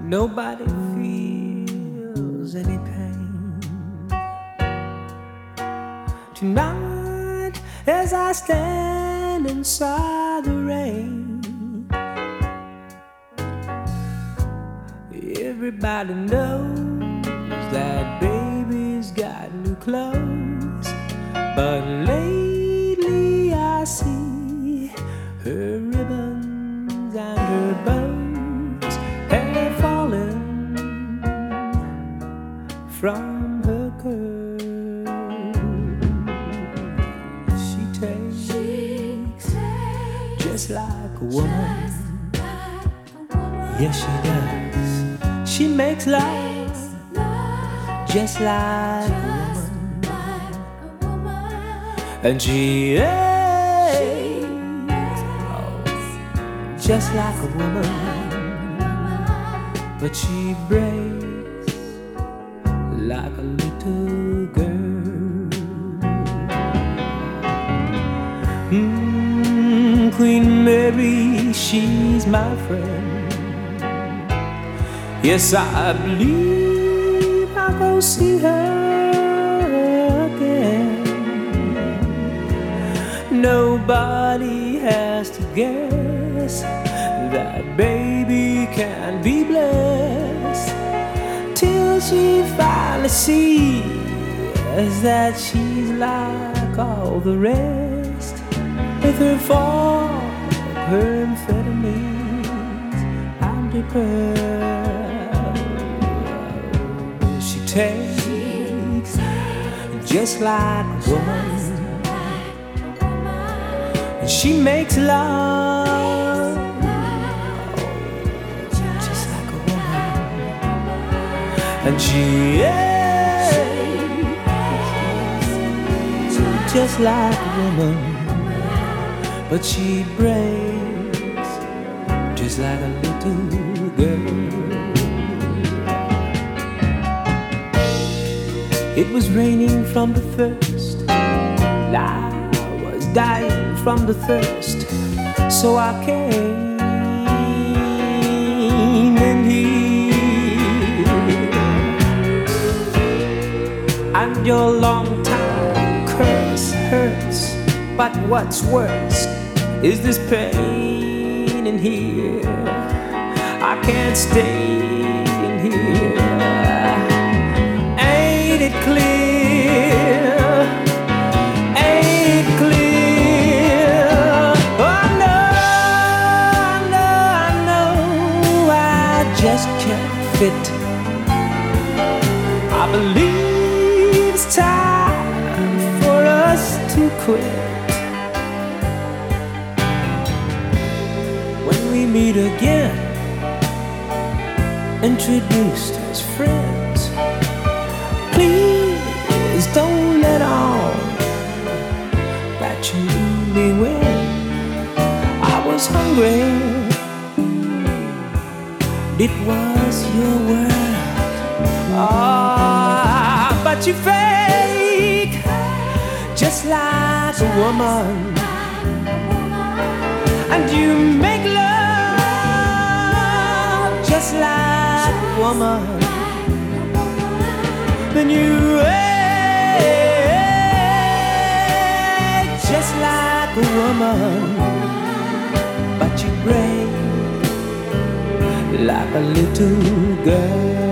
Nobody feels any pain. Tonight, as I stand inside the rain, everybody knows that baby's got new clothes, but lately I see her ribbons and her bows have fallen from her curls. She takes just like a woman. Yes, she does. She makes love just like a woman. And she aches just like a woman. But she breaks like a little girl. Queen Mary, she's my friend. Yes, I believe I'll go see her again. Nobody has to guess that baby can be blessed till she finally sees that she's like all the rest. With her fork, her amphetamines, and her pearls, she takes just like a woman. And she makes love just like a woman. And she aches just like a woman. But she breaks just like a little girl. It was raining from the first, and I was dying from the thirst. So I came in here, and your long time curse hurts. But what's worse is this pain in here. I can't stay in here. Ain't it clear? Ain't it clear? Oh, I know, I just can't fit. I believe it's time for us to quit. Meet again, introduced as friends. Please don't let on that you knew me when I was hungry. It was your word. But you fake just like a woman, and you make love just like a woman. Then you act just like a woman, but you break like a little girl.